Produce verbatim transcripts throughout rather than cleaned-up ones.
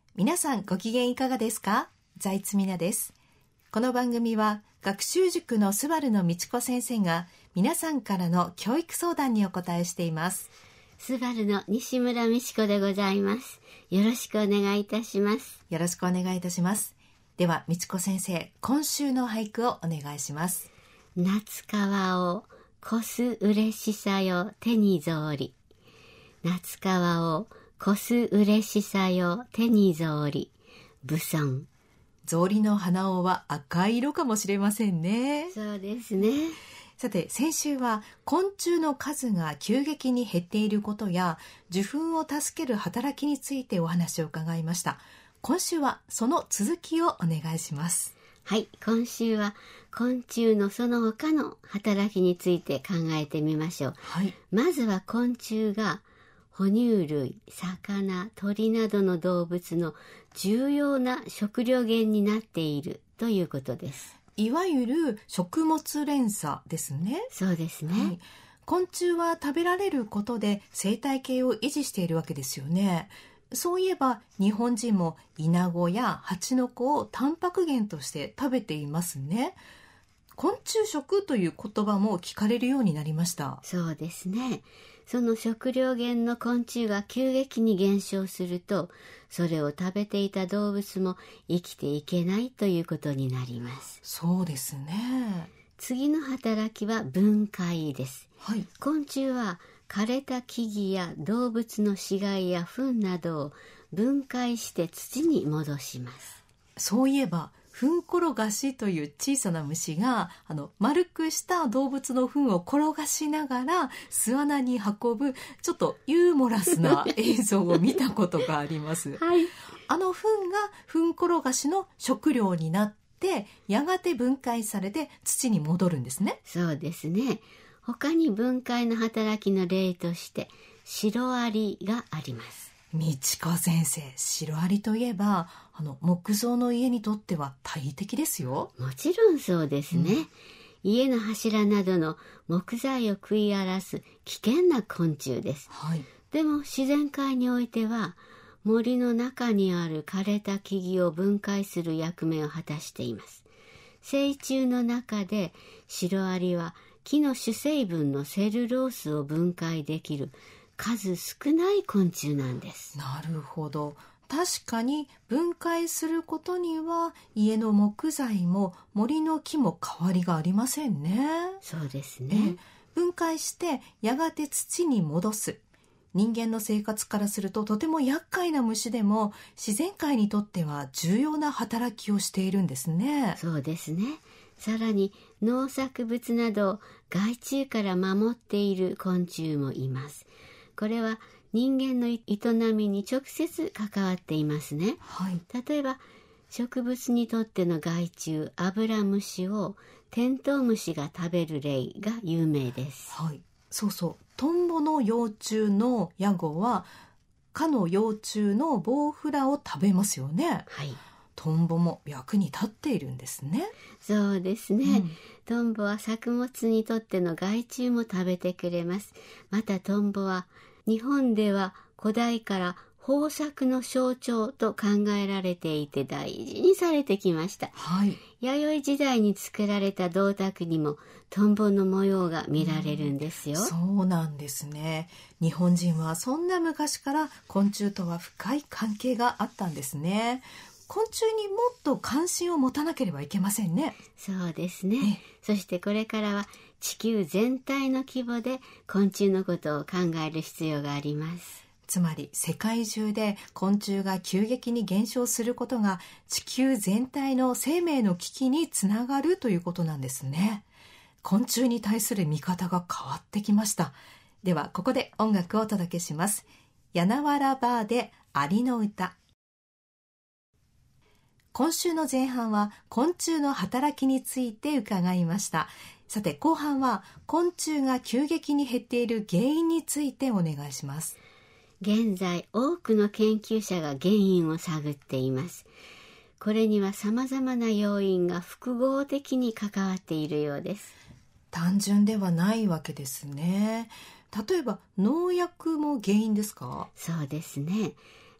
皆さんご機嫌いかがですか？財津美奈です。この番組は学習塾のスバルの道子先生が皆さんからの教育相談にお答えしています。 スバルの西村美智子でございます。よろしくお願いいたします。 よろしくお願いいたします。では美智子先生、今週の俳句をお願いします。 夏川を越す嬉しさよ手にぞうり。夏川を越す嬉しさよ手にぞうり。武尊。 草履の花緒は赤い色かもしれませんね。 そうですね。 さて、先週は昆虫の数が急激に減っていることや受粉を助ける働きについてお話を伺いました。今週はその続きをお願いします。 はい、今週は昆虫のその他の働きについて考えてみましょう。 はい、まずは昆虫が哺乳類、魚、鳥などの動物の重要な食料源になっているということです。 いわゆる食物連鎖ですね。 そうですね、はい、 昆虫は食べられることで生態系を維持しているわけですよね。そういえば日本人もイナゴやハチノコをタンパク源として食べていますね。昆虫食という言葉も聞かれるようになりました。 そうですね。その食料源の昆虫が急激に減少すると、それを食べていた動物も生きていけないということになります。 そうですね。 次の働きは分解です。 はい、昆虫は枯れた木々や動物の死骸や糞などを分解して土に戻します。 そういえば糞転がしという小さな虫があの丸くした動物の糞を転がしながら巣穴に運ぶちょっとユーモラスな映像を見たことがあります、 はい、 あの糞が糞転がしの食料になってやがて分解されて土に戻るんですね。 そうですね。他に分解の働きの例としてシロアリがあります。 道子先生、シロアリといえばあの木造の家にとっては大敵ですよ。 もちろんそうですね、うん、家の柱などの木材を食い荒らす危険な昆虫です、 はい、 でも自然界においては森の中にある枯れた木々を分解する役目を果たしています。成虫の中でシロアリは木の主成分のセルロースを分解できる数少ない昆虫なんです。 なるほど。確かに分解することには家の木材も森の木も変わりがありませんね。 そうですね。 分解してやがて土に戻す。人間の生活からするととても厄介な虫でも自然界にとっては重要な働きをしているんですね。 そうですね。さらに農作物などを害虫から守っている昆虫もいます。これは人間の営みに直接関わっていますね、 はい、 例えば植物にとっての害虫アブラムシをテントウムシが食べる例が有名です、 はい、そうそう。トンボの幼虫のヤゴは蚊の幼虫のボウフラを食べますよね。 はい、 トンボも役に立っているんですね。 そうですね、うん、トンボは作物にとっての害虫も食べてくれます。またトンボは日本では古代から豊作の象徴と考えられていて大事にされてきました、 はい、 弥生時代に作られた銅鐸にもトンボの模様が見られるんですよ、 うん、そうなんですね。日本人はそんな昔から昆虫とは深い関係があったんですね。昆虫にもっと関心を持たなければいけませんね。 そうですね。そしてこれからは地球全体の規模で昆虫のことを考える必要があります。 つまり世界中で昆虫が急激に減少することが地球全体の生命の危機につながるということなんですね。昆虫に対する見方が変わってきました。ではここで音楽をお届けします。柳原バーでアリの歌。今週の前半は昆虫の働きについて伺いました。さて後半は昆虫が急激に減っている原因についてお願いします。 現在多くの研究者が原因を探っています。これには様々な要因が複合的に関わっているようです。 単純ではないわけですね。例えば農薬も原因ですか？ そうですね。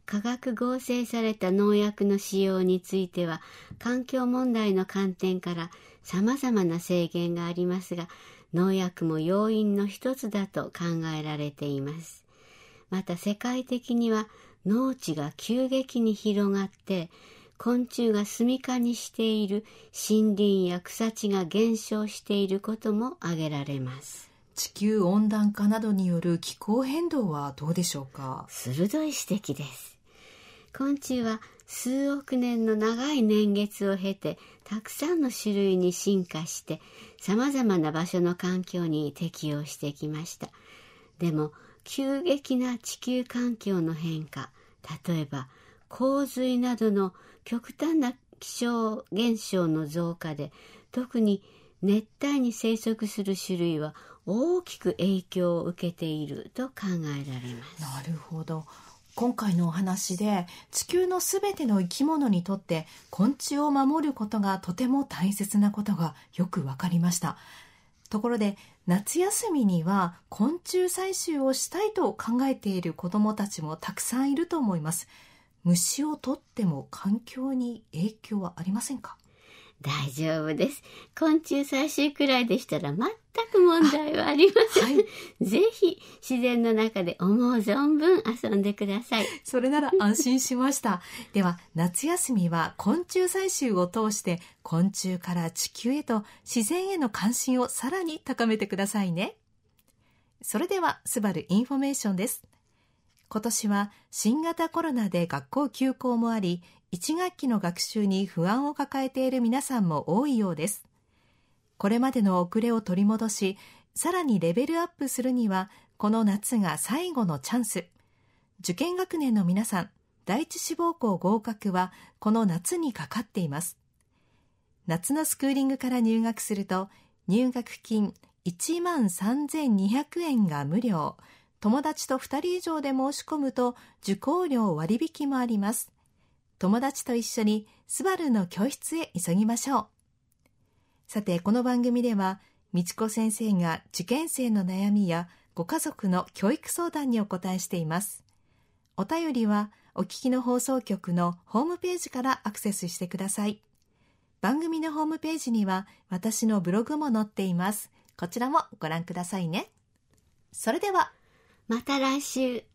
化学合成された農薬の使用については、環境問題の観点から様々な制限がありますが、農薬も要因の一つだと考えられています。また世界的には農地が急激に広がって、昆虫が住処にしている森林や草地が減少していることも挙げられます。 地球温暖化などによる気候変動はどうでしょうか？ 鋭い指摘です。昆虫は数億年の長い年月を経て、たくさんの種類に進化して、様々な場所の環境に適応してきました。でも、急激な地球環境の変化、例えば洪水などの極端な気象現象の増加で、特に熱帯に生息する種類は大きく影響を受けていると考えられます。 なるほど。今回のお話で、地球のすべての生き物にとって昆虫を守ることがとても大切なことがよくわかりました。ところで、夏休みには昆虫採集をしたいと考えている子どもたちもたくさんいると思います。虫を取っても環境に影響はありませんか？ 大丈夫です。昆虫採集くらいでしたら全く問題はありません。はい、ぜひ自然の中で思う存分遊んでください。 それなら安心しました。では、夏休みは昆虫採集を通して昆虫から地球へと自然への関心をさらに高めてくださいね。それでは、スバルインフォメーションです。今年は新型コロナで学校休校もあり、いち学期の学習に不安を抱えている皆さんも多いようです。これまでの遅れを取り戻し、さらにレベルアップするには、この夏が最後のチャンス。受験学年の皆さん、第一志望校合格はこの夏にかかっています。夏のスクーリングから入学すると、入学金いちまんさんぜんにひゃくえんが無料。友達とふたり以上で申し込むと受講料割引もあります。友達と一緒にスバルの教室へ急ぎましょう。さて、この番組では、みちこ先生が受験生の悩みやご家族の教育相談にお答えしています。お便りはお聞きの放送局のホームページからアクセスしてください。番組のホームページには私のブログも載っています。こちらもご覧くださいね。それでは、 また来週。